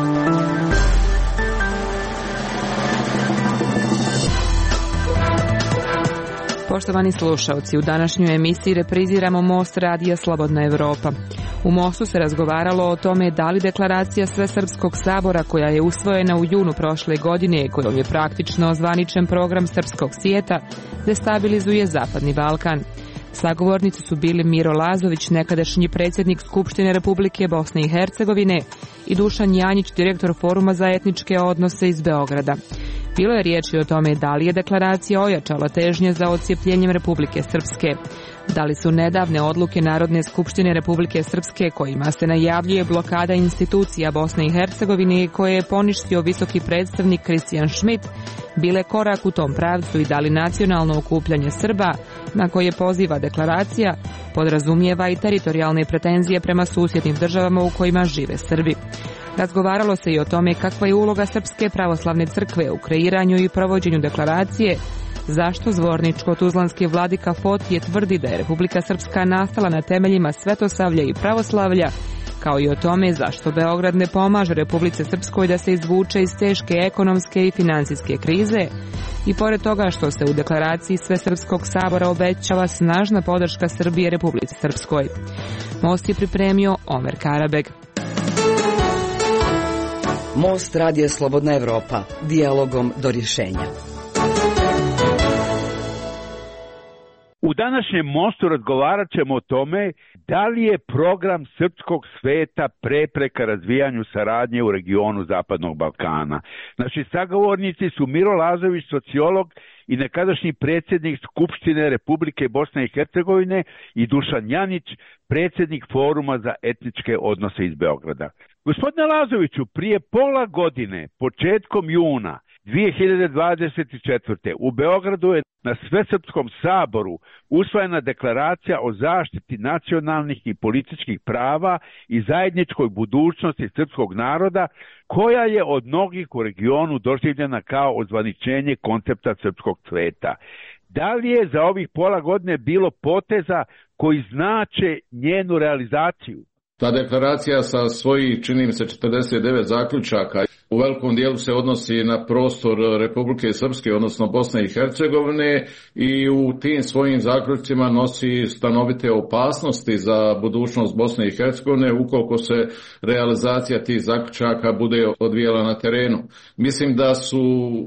Poštovani slušalci, u današnjoj emisiji repriziramo Most radija Slobodna Evropa. U Mostu se razgovaralo o tome da li deklaracija Svesrpskog sabora koja je usvojena u junu prošle godine, kojom je praktično ozvaničen program srpskog svijeta, destabilizuje Zapadni Balkan. Sagovornici su bili Miro Lazović, nekadašnji predsjednik Skupštine Republike Bosne i Hercegovine, i Dušan Janjić, direktor Foruma za etničke odnose iz Beograda. Bilo je riječi o tome da li je deklaracija ojačala težnje za odcijepljenjem Republike Srpske. Da li su nedavne odluke Narodne skupštine Republike Srpske, kojima se najavljuje blokada institucija Bosne i Hercegovine i koje je poništio visoki predstavnik Kristijan Schmidt, bile korak u tom pravcu i da li nacionalno okupljanje Srba, na koje poziva deklaracija, podrazumijeva i teritorijalne pretenzije prema susjednim državama u kojima žive Srbi. Razgovaralo se i o tome kakva je uloga Srpske pravoslavne crkve u kreiranju i provođenju deklaracije, zašto zvorničko-tuzlanski vladika Fotije tvrdi da je Republika Srpska nastala na temeljima svetosavlja i pravoslavlja, kao i o tome zašto Beograd ne pomaže Republici Srpskoj da se izvuče iz teške ekonomske i financijske krize, i pored toga što se u deklaraciji Svesrpskog sabora obećava snažna podrška Srbije Republici Srpskoj. Most je pripremio Omer Karabeg. Most radija Slobodna Evropa, dijalogom do rješenja. U današnjem Mostu razgovarat ćemo o tome da li je program srpskog sveta prepreka razvijanju saradnje u regionu Zapadnog Balkana. Naši sagovornici su Miro Lazović, sociolog i nekadašnji predsjednik Skupštine Republike Bosne i Hercegovine, i Dušan Janjić, predsjednik Foruma za etničke odnose iz Beograda. Gospodine Lazoviću, prije pola godine, početkom juna 2024. u Beogradu je na Svesrpskom saboru usvojena deklaracija o zaštiti nacionalnih i političkih prava i zajedničkoj budućnosti srpskog naroda, koja je od mnogih u regionu doživljena kao ozvaničenje koncepta srpskog sveta. Da li je za ovih pola godine bilo poteza koji znače njenu realizaciju? Ta deklaracija sa svojih, čini mi se, 49 zaključaka u velikom dijelu se odnosi na prostor Republike Srpske, odnosno Bosne i Hercegovine, i u tim svojim zaključcima nosi stanovite opasnosti za budućnost Bosne i Hercegovine ukoliko se realizacija tih zaključaka bude odvijala na terenu. Mislim da su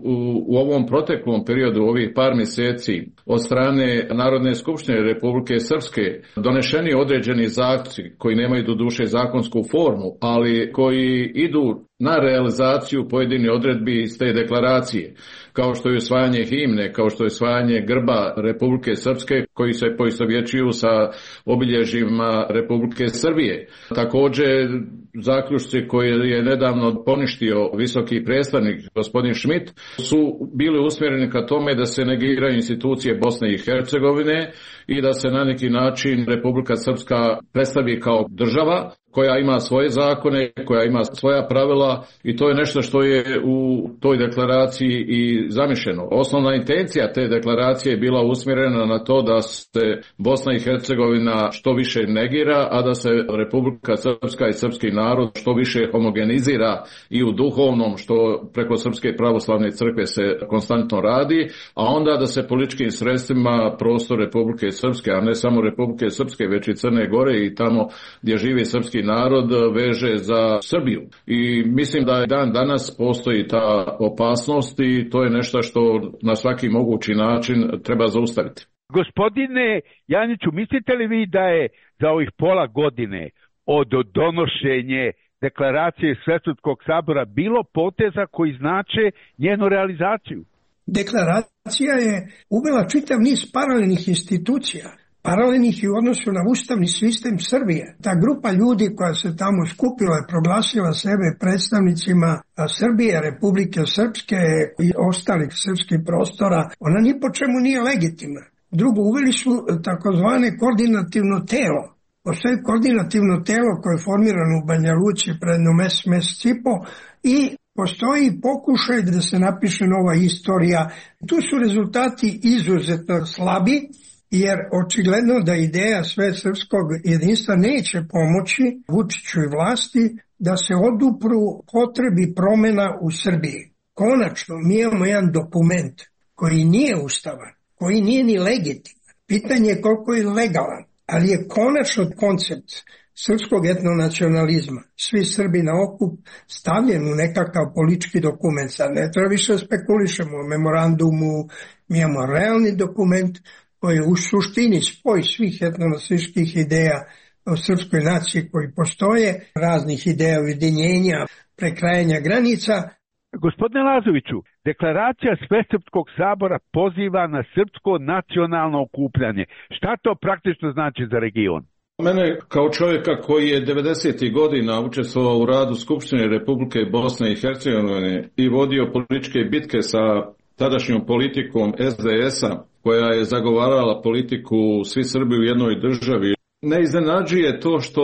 u ovom proteklom periodu, ovih par mjeseci, od strane Narodne skupštine Republike Srpske donešeni određeni zaključci koji nemaju doduše zakonsku formu, ali koji idu na realizaciju pojedinih odredbi iz te deklaracije, kao što je usvajanje himne, kao što je usvajanje grba Republike Srpske, koji se poistovjećuju sa obilježjima Republike Srbije. Također, zaključci koje je nedavno poništio visoki predstavnik gospodin Schmidt su bili usmjereni ka tome da se negiraju institucije Bosne i Hercegovine i da se na neki način Republika Srpska predstavi kao država koja ima svoje zakone, koja ima svoja pravila, i to je nešto što je u toj deklaraciji i zamišljeno. Osnovna intencija te deklaracije je bila usmjerena na to da se Bosna i Hercegovina što više negira, a da se Republika Srpska i srpski narod što više homogenizira i u duhovnom, što preko Srpske pravoslavne crkve se konstantno radi, a onda da se političkim sredstvima prostor Republike Srpske, a ne samo Republike Srpske, već i Crne Gore i tamo gdje živi srpski narod, veže za Srbiju. I mislim da dan danas postoji ta opasnost i to je nešto što na svaki mogući način treba zaustaviti. Gospodine Janiću, mislite li vi da je za ovih pola godine od donošenja deklaracije Svesrpskog sabora bilo poteza koji znače njenu realizaciju? Deklaracija je uvela čitav niz paralelnih institucija, paralelnih i u odnosu na ustavni sistem Srbije. Ta grupa ljudi koja se tamo skupila je proglasila sebe predstavnicima Srbije, Republike Srpske i ostalih srpskih prostora. Ona ni po čemu nije legitimna. Drugo, uveli su takozvane koordinativno telo. Postoji koordinativno telo koje je formirano u Banja Luci pred mesec i po i postoji pokušaj da se napiše nova istorija. Tu su rezultati izuzetno slabi, jer očigledno da ideja svesrpskog jedinstva neće pomoći Vučiću i vlasti da se odupru potrebi promjena u Srbiji. Konačno, mi imamo jedan dokument koji nije ustavan, koji nije ni legitiman. Pitanje je koliko je legalan, ali je konačno koncept srpskog etnonacionalizma, svi Srbi na okup, stavljen u nekakav politički dokument. Sad ne treba više spekulišemo o memorandumu, mi imamo realni dokument koji je u suštini spoj svih etnonacionalističkih ideja o srpskoj naciji koji postoje, raznih ideja ujedinjenja, prekrajanja granica. Gospodine Lazoviću, deklaracija Svesrpskog sabora poziva na srpsko nacionalno okupljanje. Šta to praktično znači za region? Mene kao čovjeka koji je 90. godina učestvovao u radu Skupštine Republike Bosne i Hercegovine i vodio političke bitke sa tadašnjom politikom SDS-a, koja je zagovarala politiku svi Srbi u jednoj državi, ne iznenađuje to što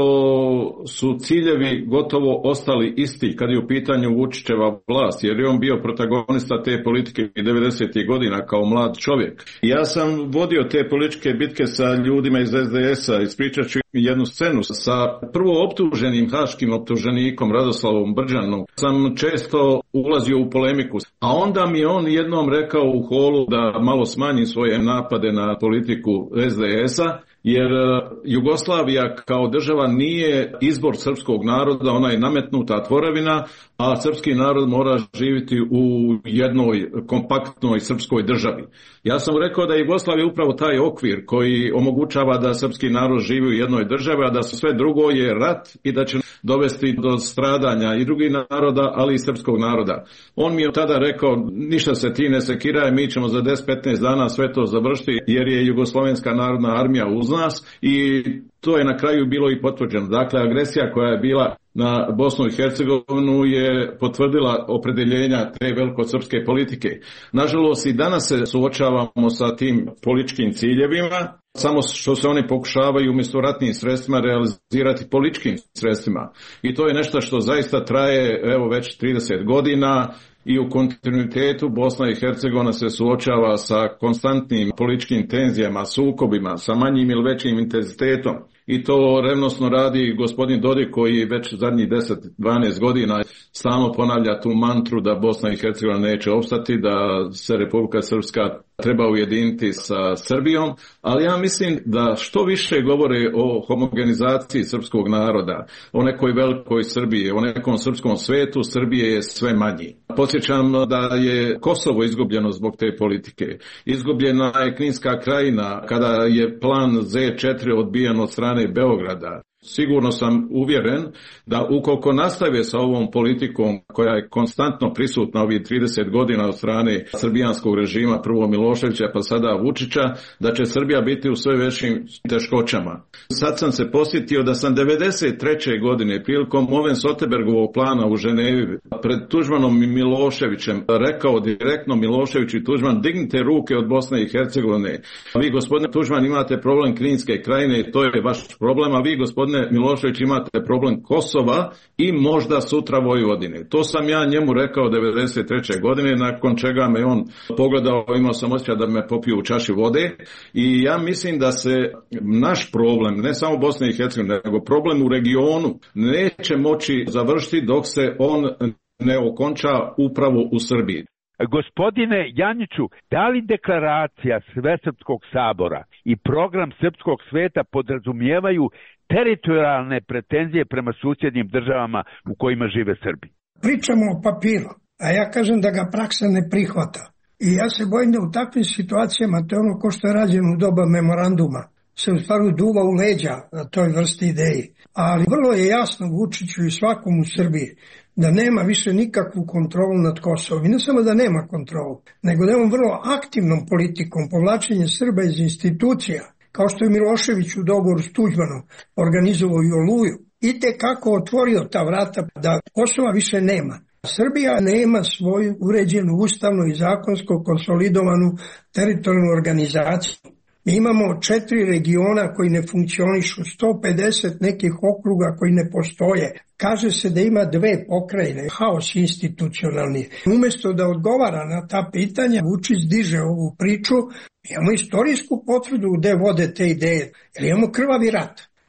su ciljevi gotovo ostali isti kad je u pitanju Vučićeva vlast, jer je on bio protagonista te politike 90. godina kao mlad čovjek. Ja sam vodio te političke bitke sa ljudima iz SDS-a, ispričat ću jednu scenu sa prvo optuženim haškim optuženikom Radoslavom Brđanom. Sam često ulazio u polemiku, a onda mi je on jednom rekao u holu da malo smanji svoje napade na politiku SDS-a, jer Jugoslavija kao država nije izbor srpskog naroda, ona je nametnuta tvorevina, a srpski narod mora živjeti u jednoj kompaktnoj srpskoj državi. Ja sam rekao da je Jugoslavija upravo taj okvir koji omogućava da srpski narod živi u jednoj državi, a da sve drugo je rat i da će dovesti do stradanja i drugih naroda, ali i srpskog naroda. On mi je tada rekao, ništa se ti ne sekiraj, mi ćemo za 10-15 dana sve to završiti, jer je Jugoslovenska narodna armija uz nas i to je na kraju bilo i potvrđeno. Dakle, agresija koja je bila na Bosnu i Hercegovinu je potvrdila opredeljenja te velikosrpske politike. Nažalost, i danas se suočavamo sa tim političkim ciljevima, samo što se oni pokušavaju umjesto ratnim sredstvima realizirati političkim sredstvima. I to je nešto što zaista traje već 30 godina. I u kontinuitetu Bosna i Hercegovina se suočava sa konstantnim političkim tenzijama, sukobima, sa manjim ili većim intenzitetom. I to revnosno radi gospodin Dodik koji već zadnjih 10-12 godina stalno ponavlja tu mantru da Bosna i Hercegovina neće opstati, da se Republika Srpska treba ujediniti sa Srbijom, ali ja mislim da što više govore o homogenizaciji srpskog naroda, o nekoj velikoj Srbiji, o nekom srpskom svetu, Srbije je sve manji. Podsjećam da je Kosovo izgubljeno zbog te politike. Izgubljena je Kninska krajina kada je plan Z4 odbijen od strane Beograda. Sigurno sam uvjeren da ukoliko nastave sa ovom politikom koja je konstantno prisutna ovih 30 godina od strane srbijanskog režima, prvo Miloševića pa sada Vučića, da će Srbija biti u sve većim teškoćama. Sad sam se posjetio da sam 93. godine prilikom Oven-Sotebergovog plana u Ženevi pred Tuđmanom i Miloševićem rekao direktno Milošević i Tuđman, dignite ruke od Bosne i Hercegovine. Vi, gospodine Tuđman, imate problem Kninske krajine, to je vaš problem, a vi, gospodine Milošević, imate problem Kosova i možda sutra Vojvodine. To sam ja njemu rekao 93. godine, nakon čega me on pogledao, imao sam osjećaj da me popio u čaši vode i ja mislim da se naš problem, ne samo Bosne i Hercegovine, nego problem u regionu neće moći završiti dok se on ne okonča upravo u Srbiji. Gospodine Janjiću, da li deklaracija Svesrpskog sabora i program srpskog sveta podrazumijevaju teritorijalne pretenzije prema susjednim državama u kojima žive Srbi? Pričamo o papiru, a ja kažem da ga praksa ne prihvata. I ja se bojim da u takvim situacijama, to je ono ko što je rađeno u doba memoranduma, se u stvari duva u leđa na toj vrsti ideji. Ali vrlo je jasno Vučiću i svakom u Srbiji da nema više nikakvu kontrolu nad Kosovom. I ne samo da nema kontrolu, nego da je on vrlo aktivnom politikom povlačenja Srba iz institucija, kao što je Milošević u dogovoru s Tuđmanom organizovao i Oluju, i kako otvorio ta vrata da Kosova više nema. Srbija nema svoju uređenu ustavno i zakonsko konsolidovanu teritorijalnu organizaciju. Mi imamo 4 regiona koji ne funkcionišu, 150 nekih okruga koji ne postoje. Kaže se da ima 2 pokrajine, haos institucionalni. Umjesto da odgovara na ta pitanja, Vučić diže ovu priču. Imamo istorijsku potvrdu gde vode te ideje, jer imamo krvavi rat.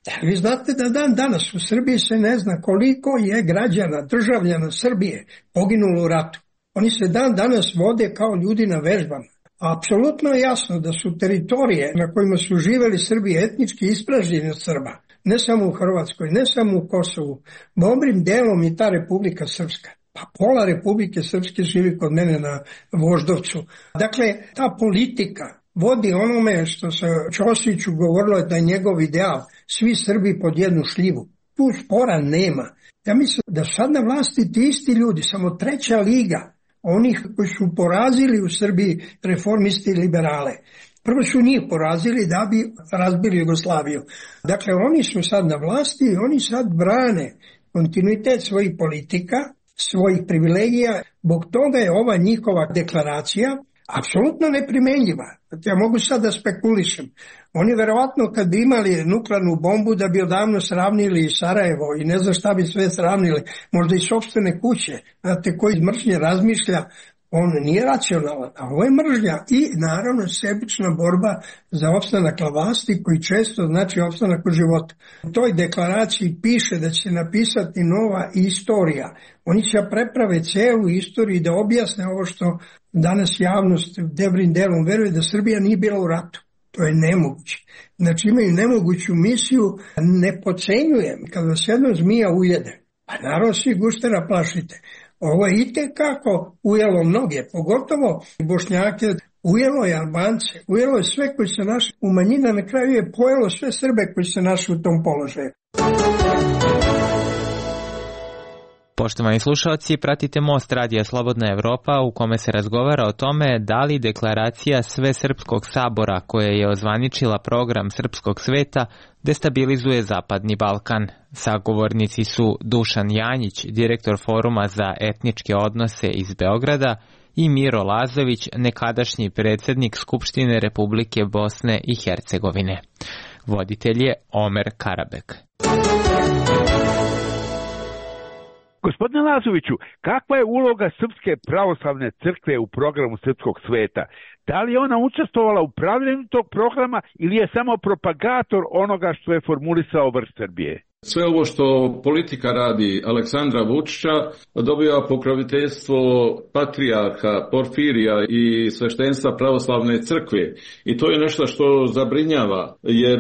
Vi znate da dan danas u Srbiji se ne zna koliko je građana, državljana Srbije poginulo u ratu. Oni se dan danas vode kao ljudi na vežbama. Apsolutno je jasno da su teritorije na kojima su živeli Srbi etnički ispražnjeni od Srba. Ne samo u Hrvatskoj, ne samo u Kosovu. Dobrim delom i ta Republika Srpska. Pa pola Republike Srpske živi kod mene na Voždovcu. Dakle, ta politika vodi onome što se Ćosiću govorilo da je njegov ideal. Svi Srbi pod jednu šljivu. Tu spora nema. Ja mislim da sad na vlasti ti isti ljudi, samo treća liga onih koji su porazili u Srbiji reformisti i liberale. Prvo su njih porazili da bi razbili Jugoslaviju. Dakle, oni su sad na vlasti i oni sad brane kontinuitet svojih politika, svojih privilegija. Zbog toga je ova njihova deklaracija apsolutno neprimenjiva. Ja mogu sad da spekulišem. Oni verovatno kad bi imali nuklearnu bombu da bi odavno sravnili Sarajevo i ne znam šta bi sve sravnili, možda i sopstvene kuće. Znate, koji iz mržnje razmišlja, on nije racionalan, a ovo je mržnja i naravno sebična borba za opstanak na vlasti koji često znači opstanak u životu. U toj deklaraciji piše da će se napisati nova istorija. Oni će preprave celu istoriju da objasne ovo što danas javnost dobrim delom veruje da Srbija nije bila u ratu. To je nemoguće. Znači imaju nemoguću misiju, ne podcenjujem kad vas jedno zmija ujede. Pa naravno svi gustera plašite. Ovo je itekako ujelo mnoge, pogotovo Bošnjake, ujelo je Albance, ujelo je sve koji se našli u manjina, na kraju je pojelo sve Srbe koji se našli u tom položaju. Poštovani slušalci, pratite Most Radija Slobodna Evropa u kome se razgovara o tome da li deklaracija Svesrpskog sabora koja je ozvaničila program srpskog sveta destabilizuje Zapadni Balkan. Sagovornici su Dušan Janjić, direktor Foruma za etničke odnose iz Beograda, i Miro Lazović, nekadašnji predsjednik Skupštine Republike Bosne i Hercegovine. Voditelj je Omer Karabek. Gospodine Lazoviću, kakva je uloga Srpske pravoslavne crkve u programu Srpskog sveta? Da li je ona učestvovala u pravljenju tog programa ili je samo propagator onoga što je formulisao vrh Srbije? Sve ovo što politika radi Aleksandra Vučića dobiva pokroviteljstvo patrijarha Porfirija i sveštenstva pravoslavne crkve. I to je nešto što zabrinjava, jer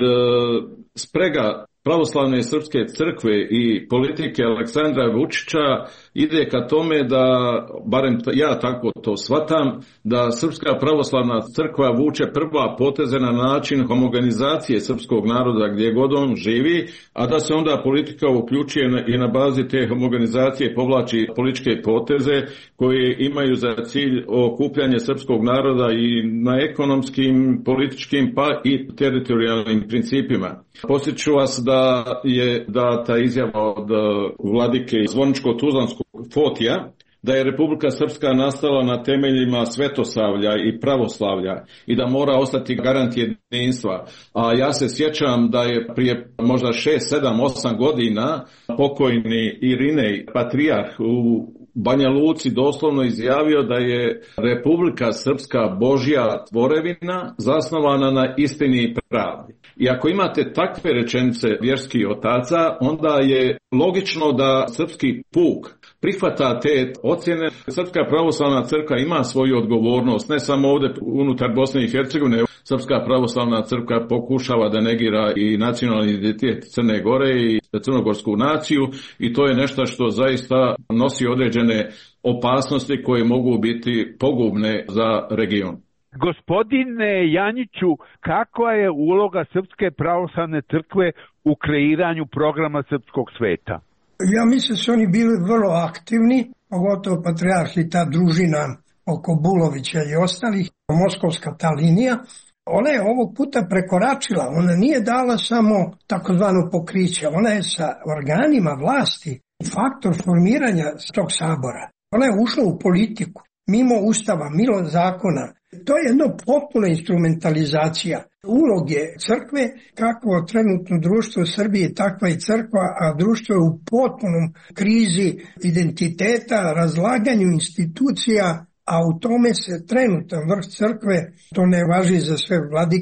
sprega pravoslavne srpske crkve i politike Aleksandra Vučića ide ka tome da, barem ja tako to shvatam, da Srpska pravoslavna crkva vuče prva poteze na način homogenizacije srpskog naroda gdje god on živi, a da se onda politika uključuje i na bazi te homogenizacije povlači političke poteze koje imaju za cilj okupljanje srpskog naroda i na ekonomskim, političkim pa i teritorijalnim principima. Podsjeću vas da je data izjava od vladike Zvoničko-Tuzlanskog Fotija da je Republika Srpska nastala na temeljima svetosavlja i pravoslavlja i da mora ostati garant jedinstva. A ja se sjećam da je prije možda 6, 7, 8 godina pokojni Irinej, patrijarh u Banja Luci, doslovno izjavio da je Republika Srpska Božja tvorevina zasnovana na istini i pravdi. I ako imate takve rečenice vjerskih otaca, onda je logično da srpski puk prihvata te ocjene. Srpska pravoslavna crkva ima svoju odgovornost, ne samo ovdje unutar Bosne i Hercegovine. Srpska pravoslavna crkva pokušava da negira i nacionalni identitet Crne Gore i crnogorsku naciju i to je nešto što zaista nosi određene opasnosti koje mogu biti pogubne za region. Gospodine Janjiću, kakva je uloga Srpske pravoslavne crkve u kreiranju programa Srpskog sveta? Ja mislim da su oni bili vrlo aktivni, pogotovo patrijarh i ta družina oko Bulovića i ostalih, moskovska ta linija. Ona je ovog puta prekoračila, ona nije dala samo takozvano pokriće, ona je sa organima vlasti faktor formiranja tog sabora. Ona je ušla u politiku, mimo ustava, mimo zakona. To je jedna potpuna instrumentalizacija uloge crkve, kako trenutno društvo u Srbiji, takva i crkva, a društvo je u potpunom krizi identiteta, razlaganju institucija, a u tome se trenutan vrh crkve, to ne važi za sve vladike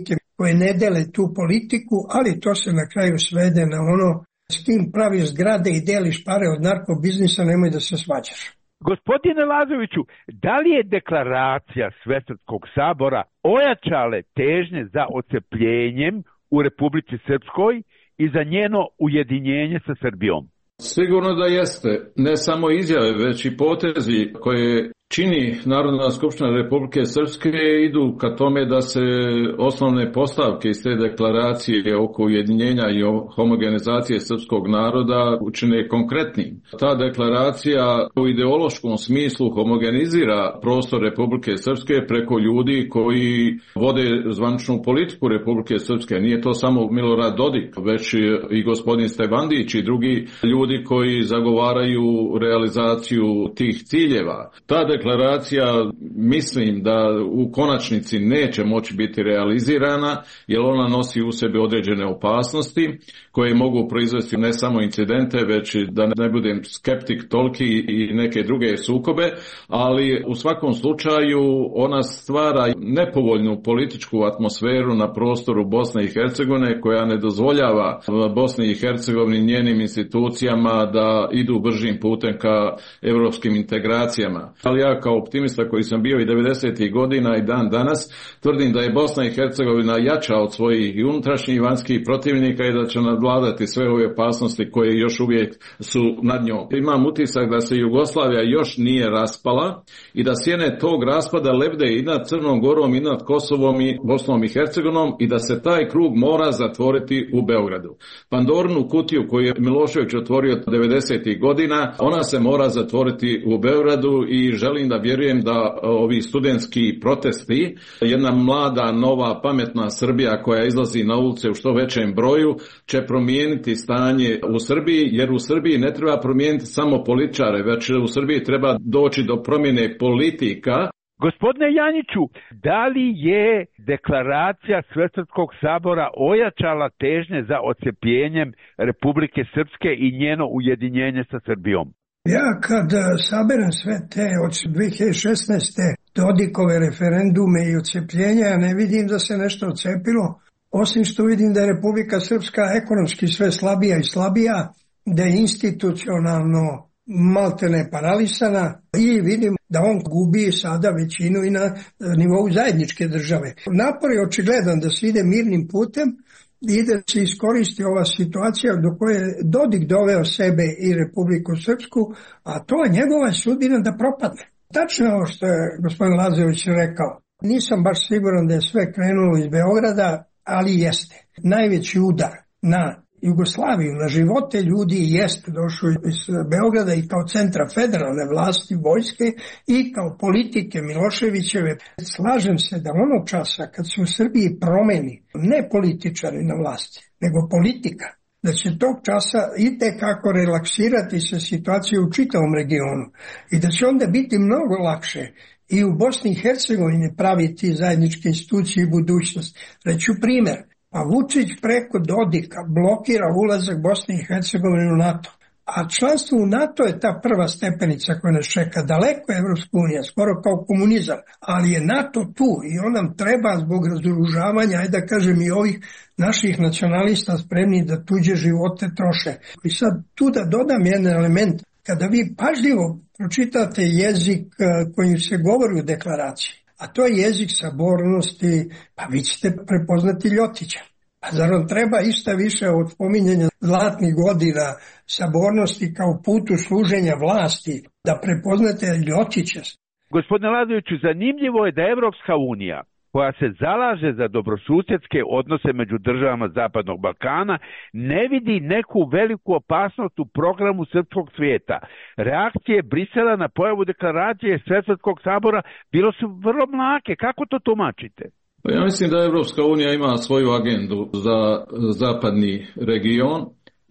koje ne dele tu politiku, ali to se na kraju svede na ono s kim praviš zgrade i deliš pare od narkobiznisa, nemoj da se svađaš. Gospodine Lazoviću, da li je deklaracija Svesrpskog sabora ojačale težnje za odcepljenjem u Republici Srpskoj i za njeno ujedinjenje sa Srbijom? Sigurno da jeste. Ne samo izjave, već i potezi koje čini Narodna skupština Republike Srpske idu ka tome da se osnovne postavke iz te deklaracije oko ujedinjenja i homogenizacije srpskog naroda učine konkretnim. Ta deklaracija u ideološkom smislu homogenizira prostor Republike Srpske preko ljudi koji vode zvaničnu politiku Republike Srpske. Nije to samo Milorad Dodik, već i gospodin Stevandić i drugi ljudi koji zagovaraju realizaciju tih ciljeva. Ta deklaracija mislim da u konačnici neće moći biti realizirana jer ona nosi u sebi određene opasnosti koje mogu proizvesti ne samo incidente, već da ne budem skeptik toliki i neke druge sukobe, ali u svakom slučaju ona stvara nepovoljnu političku atmosferu na prostoru Bosne i Hercegovine koja ne dozvoljava Bosni i Hercegovini njenim institucijama da idu bržim putem ka europskim integracijama. Ali ja kao optimista koji sam bio i 90. godina i dan danas tvrdim da je Bosna i Hercegovina jača od svojih i unutrašnjih i vanjskih protivnika i da će nadvladati sve ove opasnosti koje još uvijek su nad njom. Imam utisak da se Jugoslavija još nije raspala i da sjene tog raspada lebde i nad Crnom Gorom i nad Kosovom i Bosnom i Hercegovinom i da se taj krug mora zatvoriti u Beogradu. Pandorinu kutiju koju je Milošević otvorio 90. godina, ona se mora zatvoriti u Beogradu i želim da vjerujem da ovi studentski protesti, jedna mlada, nova, pametna Srbija koja izlazi na ulice u što većem broju, će promijeniti stanje u Srbiji, jer u Srbiji ne treba promijeniti samo političare, već u Srbiji treba doći do promjene politika. Gospodine Janjiću, da li je deklaracija Svesrpskog sabora ojačala težnje za odcepljenjem Republike Srpske i njeno ujedinjenje sa Srbijom? Ja kad saberem sve te od 2016. Dodikove referendume i odcepljenja, ja ne vidim da se nešto odcepilo, osim što vidim da je Republika Srpska ekonomski sve slabija i slabija, da je institucionalno maltene paralisana i vidim da on gubi sada većinu i na nivou zajedničke države. Napor je očigledan da se ide mirnim putem i da se iskoristi ova situacija do koje je Dodik doveo sebe i Republiku Srpsku, a to je njegova sudbina da propadne. Tačno je ovo što je gospodin Lazović rekao. Nisam baš siguran da je sve krenulo iz Beograda, ali jeste. Najveći udar na Jugoslaviju, na živote ljudi jeste došao iz Beograda i kao centra federalne vlasti, vojske i kao politike Miloševićeve. Slažem se da onog časa kad se u Srbiji promeni ne političari na vlasti, nego politika, da će tog časa itekako relaksirati se situacija u čitavom regionu i da će onda biti mnogo lakše i u Bosni i Hercegovini praviti zajedničke institucije i budućnost. Reću primjer. Pa Vučić preko Dodika blokira ulazak Bosne i Hercegovine u NATO. A članstvo u NATO je ta prva stepenica koja nas čeka. Daleko je Evropska unija, skoro kao komunizam. Ali je NATO tu i on nam treba zbog razoružavanja, ajde da kažem i ovih naših nacionalista spremni da tuđe živote troše. I sad tu da dodam jedan element. Kada vi pažljivo pročitate jezik kojim se govori u deklaraciji, a to je jezik sabornosti, pa vi ćete prepoznati Ljotića. A zar vam treba išta više od spominjanja zlatnih godina sabornosti kao putu služenja vlasti, da prepoznate Ljotića? Gospodine Lazoviću, zanimljivo je da Evropska unija, koja se zalaže za dobrosusjedske odnose među državama Zapadnog Balkana, ne vidi neku veliku opasnost u programu Srpskog svijeta. Reakcije Brisela na pojavu deklaracije Svesrpskog sabora bilo su vrlo mlake. Kako to tumačite? Ja mislim da Evropska unija ima svoju agendu za zapadni region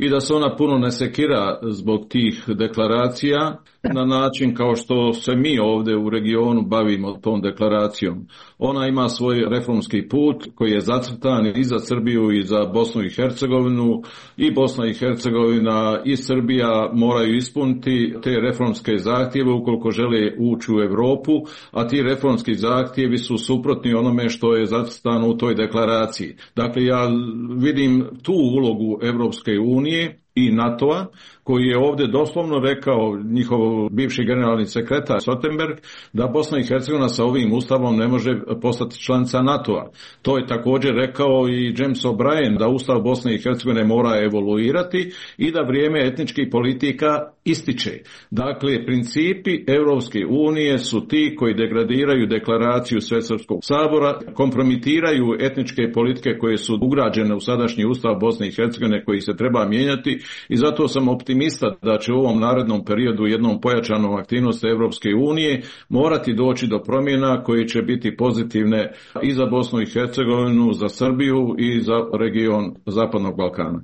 i da se ona puno ne sekira zbog tih deklaracija na način kao što se mi ovdje u regionu bavimo tom deklaracijom. Ona ima svoj reformski put koji je zacrtan i za Srbiju i za Bosnu i Hercegovinu. I Bosna i Hercegovina i Srbija moraju ispuniti te reformske zahtjeve ukoliko žele ući u Europu, a ti reformski zahtjevi su suprotni onome što je zacrtano u toj deklaraciji. Dakle, ja vidim tu ulogu Europske unije i NATO-a, koji je ovdje doslovno rekao njihov bivši generalni sekretar Stoltenberg da Bosna i Hercegovina sa ovim ustavom ne može postati članica NATO-a. To je također rekao i James O'Brien da ustav Bosne i Hercegovine mora evoluirati i da vrijeme etničkih politika ističe. Dakle, principi Europske unije su ti koji degradiraju deklaraciju Svesrpskog sabora, kompromitiraju etničke politike koje su ugrađene u sadašnji ustav Bosne i Hercegovine koji se treba mijenjati i zato sam optimista da će u ovom narednom periodu jednom pojačanom aktivnosti Europske unije morati doći do promjena koje će biti pozitivne i za Bosnu i Hercegovinu, za Srbiju i za region Zapadnog Balkana.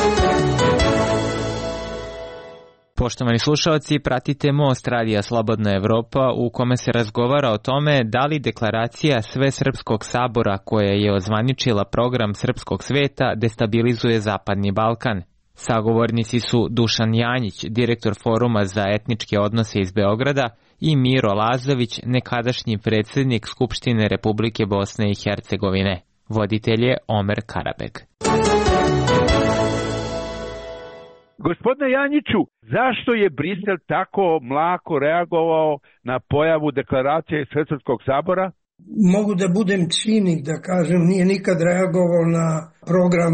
Poštovani slušalci, pratite Most Radija Slobodna Evropa u kome se razgovara o tome da li deklaracija Svesrpskog sabora koja je ozvaničila program srpskog sveta destabilizuje Zapadni Balkan. Sagovornici su Dušan Janjić, direktor Foruma za etničke odnose iz Beograda, i Miro Lazović, nekadašnji predsjednik Skupštine Republike Bosne i Hercegovine. Voditelj je Omer Karabeg. Gospodine Janjiću, zašto je Brisel tako mlako reagovao na pojavu deklaracije Svesrpskog sabora? Mogu da budem cinik da kažem, nije nikad reagovao na program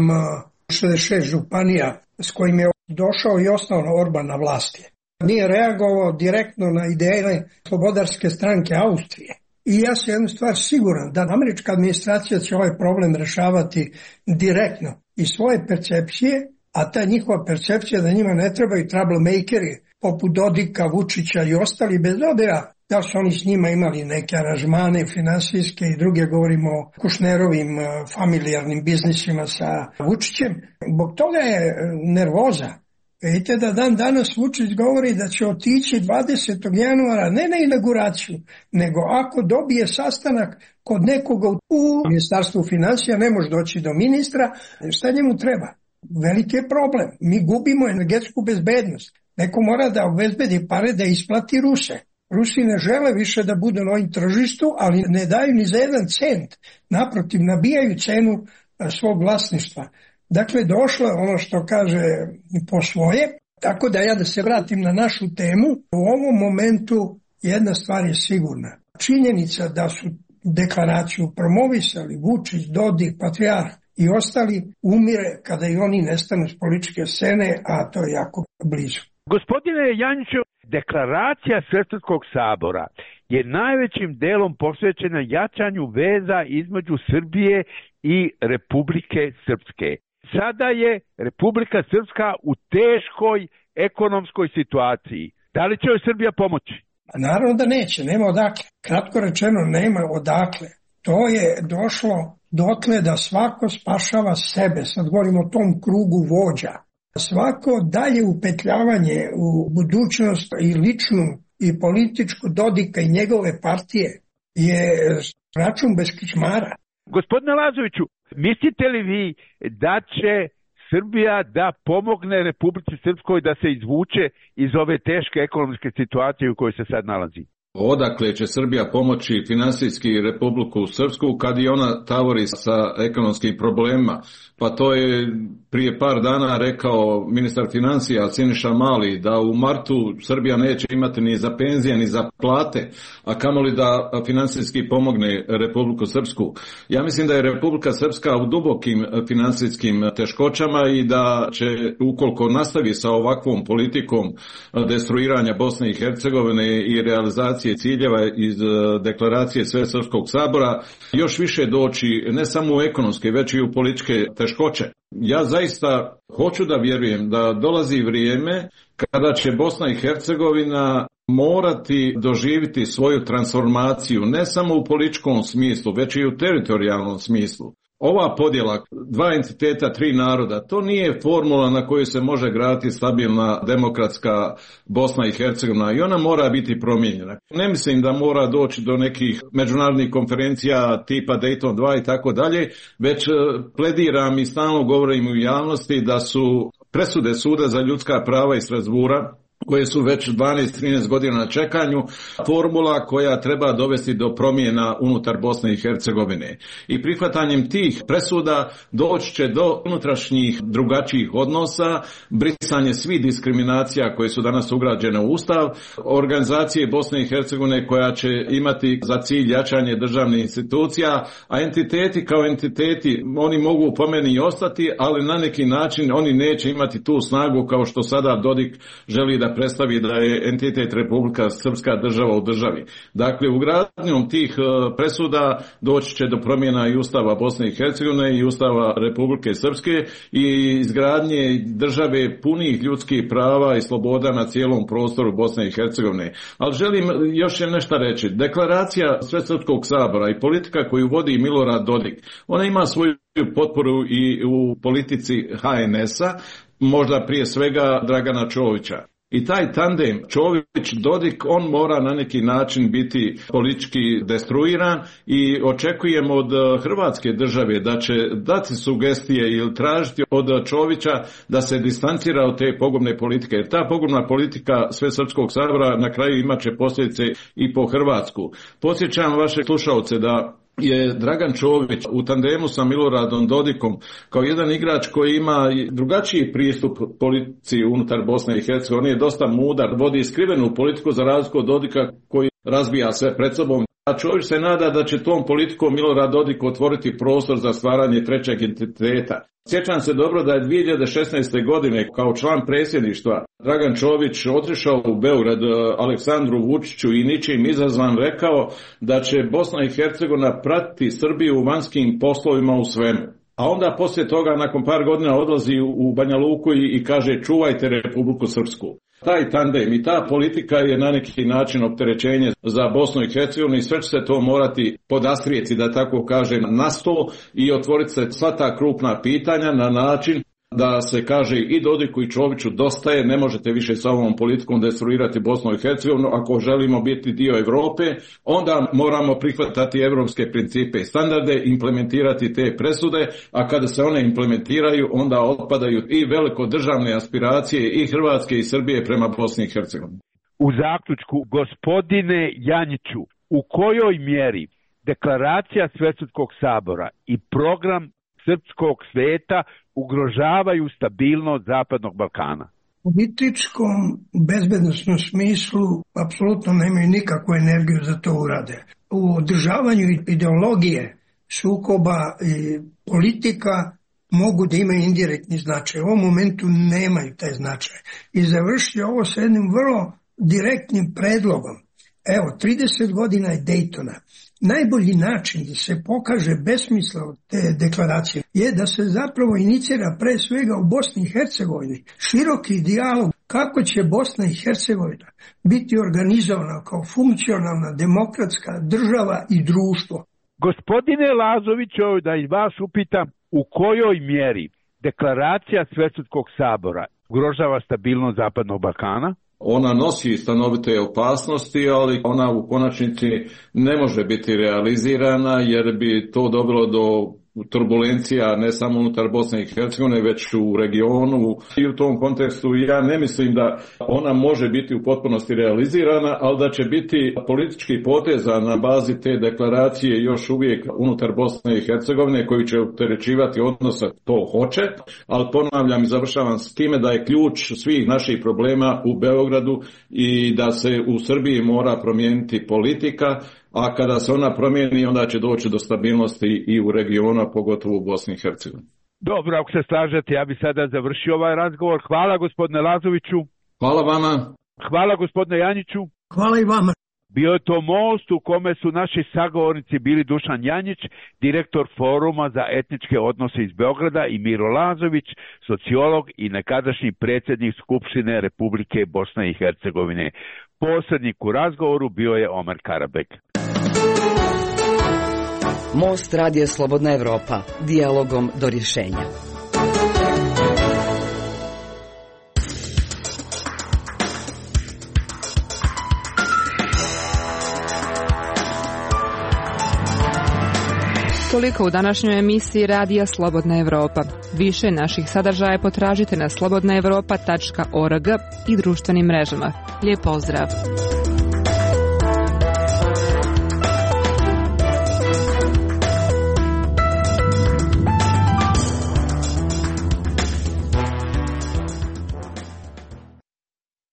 66 županija s kojim je došao i osnovno Orban na vlasti. Nije reagovao direktno na ideje Slobodarske stranke Austrije. I ja sam jednu stvar siguran da američka administracija će ovaj problem rešavati direktno iz svoje percepcije, a ta njihova percepcija da njima ne trebaju troublemakeri poput Dodika, Vučića i ostali, bez obzira da su oni s njima imali neke aranžmane finansijske i druge, govorimo o Kušnerovim familijarnim biznisima sa Vučićem. Zbog toga je nervoza. Vidite da dan danas Vučić govori da će otići 20. januara ne na inauguraciju, nego ako dobije sastanak kod nekoga u Ministarstvu financija, ne može doći do ministra, šta njemu treba? Veliki je problem. Mi gubimo energetsku bezbednost. Neko mora da obezbedi pare da isplati Ruse. Rusi ne žele više da budu na ovim tržištu, ali ne daju ni za jedan cent. Naprotiv, nabijaju cenu svog vlasništva. Dakle, došlo je ono što kaže po svoje. Tako da se vratim na našu temu. U ovom momentu jedna stvar je sigurna. Činjenica da su deklaraciju promovisali Vučić, Dodik, Patrijarh i ostali, umire kada i oni nestanu s političke scene, a to je jako blizu. Gospodine Janjiću, deklaracija Svesrpskog sabora je najvećim delom posvećena jačanju veza između Srbije i Republike Srpske. Sada je Republika Srpska u teškoj ekonomskoj situaciji. Da li će joj Srbija pomoći? Naravno da neće, nema odakle. Kratko rečeno, nema odakle. To je došlo dotle da svako spašava sebe, sad govorimo o tom krugu vođa. Svako dalje upetljavanje u budućnost i ličnu i političku Dodika i njegove partije je račun bez kičmara. Gospodine Lazoviću, mislite li vi da će Srbija da pomogne Republici Srpskoj da se izvuče iz ove teške ekonomske situacije u kojoj se sad nalazi? Odakle će Srbija pomoći finansijski Republiku Srpsku kad i ona tavori sa ekonomskim problemima? Pa to je prije par dana rekao ministar financija Siniša Mali da u martu Srbija neće imati ni za penzije ni za plate, a kamoli da finansijski pomogne Republiku Srpsku. Ja mislim da je Republika Srpska u dubokim finansijskim teškoćama i da će, ukoliko nastavi sa ovakvom politikom destruiranja Bosne i Hercegovine i realizacije ciljeva iz deklaracije Svesrpskog sabora, još više doći ne samo u ekonomske, već i u političke teškoće. Ja zaista hoću da vjerujem da dolazi vrijeme kada će Bosna i Hercegovina morati doživjeti svoju transformaciju ne samo u političkom smislu, već i u teritorijalnom smislu. Ova podjela, dva entiteta, tri naroda, to nije formula na kojoj se može graditi stabilna demokratska Bosna i Hercegovina i ona mora biti promijenjena. Ne mislim da mora doći do nekih međunarodnih konferencija tipa Dayton 2 i tako dalje, već plediram i stalno govorim u javnosti da su presude Suda za ljudska prava iz Strasbourga, koje su već 12-13 godina na čekanju, formula koja treba dovesti do promjena unutar Bosne i Hercegovine. I prihvatanjem tih presuda doći će do unutrašnjih drugačijih odnosa, brisanje svih diskriminacija koje su danas ugrađene u Ustav, organizacije Bosne i Hercegovine koja će imati za cilj jačanje državnih institucija, a entiteti kao entiteti, oni mogu po meni i ostati, ali na neki način oni neće imati tu snagu kao što sada Dodik želi da predstavi da je entitet Republika Srpska država u državi. Dakle, ugradnjom tih presuda doći će do promjena i Ustava Bosne i Hercegovine i Ustava Republike Srpske i izgradnje države punih ljudskih prava i sloboda na cijelom prostoru Bosne i Hercegovine. Ali želim još nešto reći. Deklaracija Svesrpskog sabora i politika koju vodi Milorad Dodik, ona ima svoju potporu i u politici HNS-a, možda prije svega Dragana Čovića. I taj tandem Čović-Dodik, on mora na neki način biti politički destruiran i očekujem od Hrvatske države da će dati sugestije ili tražiti od Čovića da se distancira od te pogubne politike. Jer ta pogubna politika Svesrpskog sabora na kraju imat će posljedice i po Hrvatsku. Podsjećam vaše slušalce da je Dragan Čović u tandemu sa Miloradom Dodikom kao jedan igrač koji ima drugačiji pristup politici unutar Bosne i Hercegovine. On je dosta mudar, vodi skrivenu politiku za razliku od Dodika koji razbija sve pred sobom. A Čović se nada da će tom politikom Milorad Dodik otvoriti prostor za stvaranje trećeg entiteta. Sjećam se dobro da je 2016. godine kao član predsjedništva Dragan Čović otišao u Beograd Aleksandru Vučiću i ničim izazvan rekao da će Bosna i Hercegovina pratiti Srbiju u vanjskim poslovima u svemu. A onda poslije toga nakon par godina odlazi u Banja Luku i kaže čuvajte Republiku Srpsku. Taj tandem i ta politika je na neki način opterećenje za Bosnu i Hercegovinu i sve će se to morati podastrijeti, da tako kažem, na sto i otvoriti se sva ta krupna pitanja na način da se kaže i Dodiku i Čoviću dosta je, ne možete više sa ovom politikom destruirati Bosnu i Hercegovinu. Ako želimo biti dio Europe, onda moramo prihvatati evropske principe i standarde, implementirati te presude, a kada se one implementiraju, onda otpadaju i veliko državne aspiracije i Hrvatske i Srbije prema Bosni i Hercegovini. U zaključku, gospodine Janjiću, u kojoj mjeri deklaracija Svesrpskog sabora i program srpskog sveta ugrožavaju stabilnost Zapadnog Balkana? U političkom bezbednosnom smislu apsolutno nemaju nikakvu energiju za to urade. U održavanju ideologije, sukoba i politika mogu da imaju indirektni značaj. U ovom momentu nemaju taj značaj. I završiti ovo sa jednim vrlo direktnim predlogom. Evo, 30 godina je Daytona. Najbolji način da se pokaže besmisla od te deklaracije je da se zapravo inicira pre svega u Bosni i Hercegovini široki dijalog kako će Bosna i Hercegovina biti organizovana kao funkcionalna demokratska država i društvo. Gospodine Lazoviću, da i vas upitam, u kojoj mjeri deklaracija Svesrpskog sabora ugrožava stabilnost Zapadnog Balkana? Ona nosi stanovite opasnosti, ali ona u konačnici ne može biti realizirana jer bi to dovelo do turbulencija ne samo unutar Bosne i Hercegovine, već u regionu. I u tom kontekstu ja ne mislim da ona može biti u potpunosti realizirana, ali da će biti politički poteza na bazi te deklaracije još uvijek unutar Bosne i Hercegovine koji će opterećivati odnosa, to hoće, ali ponavljam i završavam s time da je ključ svih naših problema u Beogradu i da se u Srbiji mora promijeniti politika, a kada se ona promijeni, onda će doći do stabilnosti i u regionu, pogotovo u Bosni i Hercegovini. Dobro, ako se slažete, ja bi sada završio ovaj razgovor. Hvala gospodine Lazoviću. Hvala vama. Hvala gospodine Janjiću. Hvala i vama. Bio je to most u kome su naši sagovornici bili Dušan Janjić, direktor Foruma za etničke odnose iz Beograda, i Miro Lazović, sociolog i nekadašnji predsjednik Skupštine Republike Bosne i Hercegovine. Posrednik u razgovoru bio je Omer Karabek. Most Radija Slobodna Evropa. Dijalogom do rješenja. Toliko u današnjoj emisiji Radija Slobodna Evropa. Više naših sadržaja potražite na slobodnaevropa.org i društvenim mrežama. Lijep pozdrav!